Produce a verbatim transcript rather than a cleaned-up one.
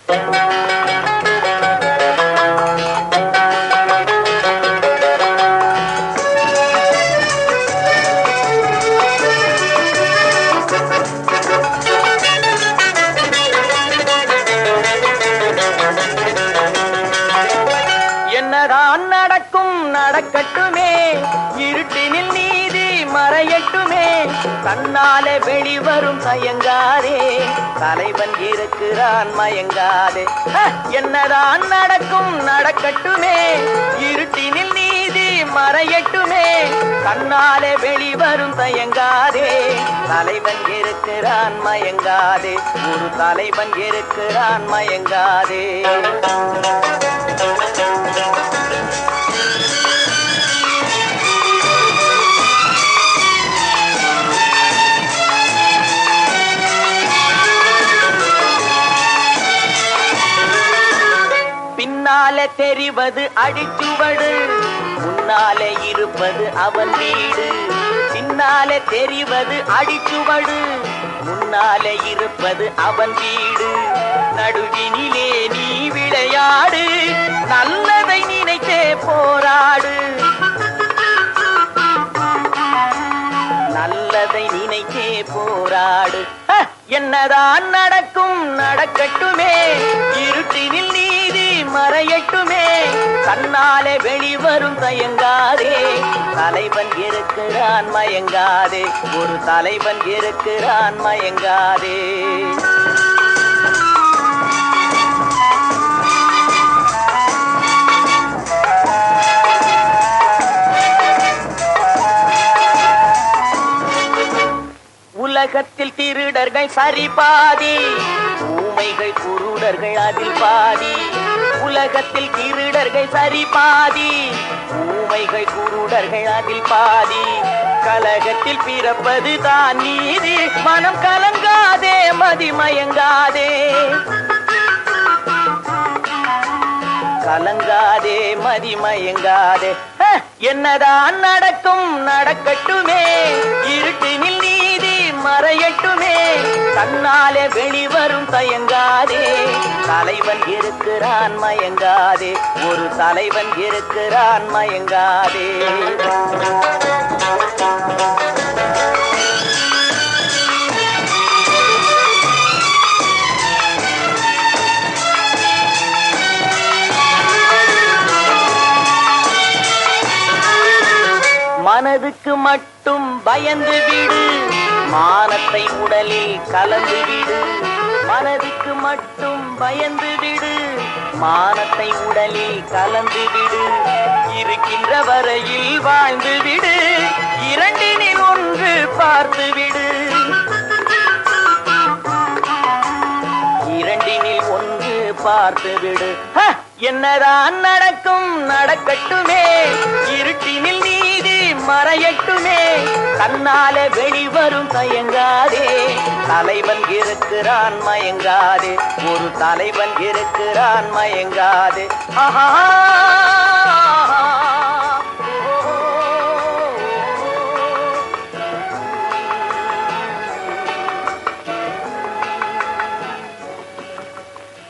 என்னதான் நடக்கும் நடக்கட்டுமே, இருட்டினில் நீதி மறையட்டுமே, தன்னாலே வெளிவரும் தயங்காதே, தலைவன் இருக்கிறான் மயங்காதே. என்னதான் நடக்கும் நடக்கட்டுமே, இருட்டினில் நீதி மறையட்டுமே, தன்னாலே வெளிவரும் தயங்காதே, தலைவன் இருக்கிறான் மயங்காதே, ஒரு தலைவன் இருக்கிறான் மயங்காதே. பின்னாலே தெரிவது அடிச்சுவடு, முன்னாலே இருப்பது அவன் வீடு. பின்னாலே தெரிவது அடிச்சுவடு, முன்னாலே இருப்பது அவன் வீடு. நடுவினிலே நீ விளையாடு, நல்லதை நினைத்தே போராடு, நல்லதை நினைத்தே போராடு. என்னதான் நடக்கும் நடக்கட்டுமே, இருட்டினில் நீதி மறையட்டுமே, தன்னாலே வெளிவரும் தயங்காதே, தலைவன் இருக்கிறான் மயங்காதே, ஒரு தலைவன் இருக்கிறான் மயங்காதே. உலகத்தில் திருடர்கள் சரி பாதி, ஊமைகள் குருடர்கள் அதில் பாதி. உலகத்தில் திருடர்கள் சரி பாதி, ஊமைகள் குருடர்கள் அதில் பாதி. கலகத்தில் பிறப்பது தான் நீதி, மனம் கலங்காதே மதிமயங்காதே, கலங்காதே மதிமயங்காதே. என்னதான் நடக்கும் நடக்கட்டுமே, இருட்டினில் நீதி மறையட்டுமே, தன்னாலே வெளிவரும் தயங்காதே, தலைவன் இருக்கிறான் மயங்காதே, ஒரு தலைவன் இருக்கிறான் மயங்காதே. மனதுக்கு மட்டும் பயந்து விடு, மானத்தை உடலில் கலந்து விடு. மனதுக்கு மட்டும் பயந்து விடு, மானத்தை உடலில் கலந்து விடு. இருக்கின்ற வரையில் வாழ்ந்து விடு, இரண்டினில் ஒன்று பார்த்து விடு, இரண்டினில் ஒன்று பார்த்து விடு. என்னதான் நடக்கும் நடக்கட்டுமே, இருட்டினில் நீதி மறையட்டுமே, தன்னாலே வெளிவரும் தயங்காதே, தலைவன் இருக்கிறான் மயங்காதே, ஒரு தலைவன் இருக்கிறான் மயங்காதே. ஆஹா.